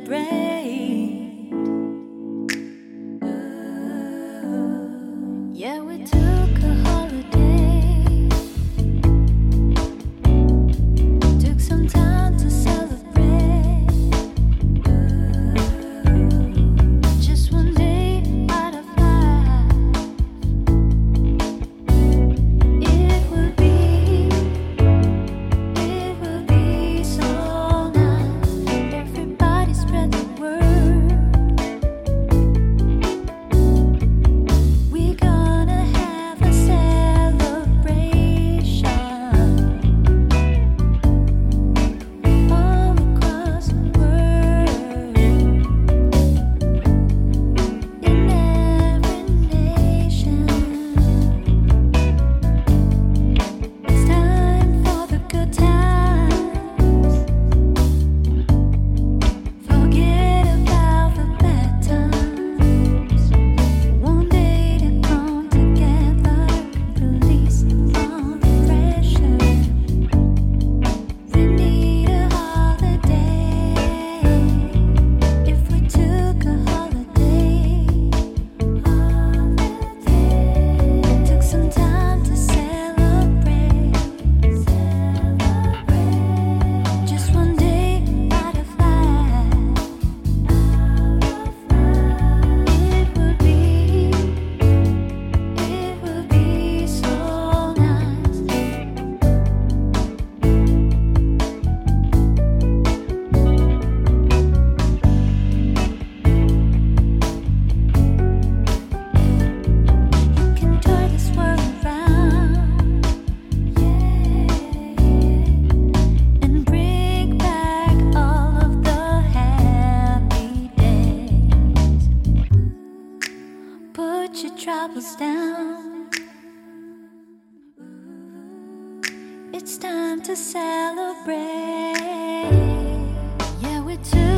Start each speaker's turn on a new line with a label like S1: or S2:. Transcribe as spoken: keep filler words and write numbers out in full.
S1: celebrate. Yeah, we took a holiday, took some time to celebrate. Just one day out of life, it would be, it would be so nice. Everybody spread the word. We gonna have a celebration all across the world, in every nation. It's time for the good times. Forget about the bad times. One day to come together, release all the pressure. We need a holiday. If we took a holiday, holiday, took some time to celebrate, celebrate. Just one day out of life, it would be, it would be so nice. You can turn this world around, yeah, and bring back all of the happy days. Put your troubles down. It's time to celebrate. Yeah, we took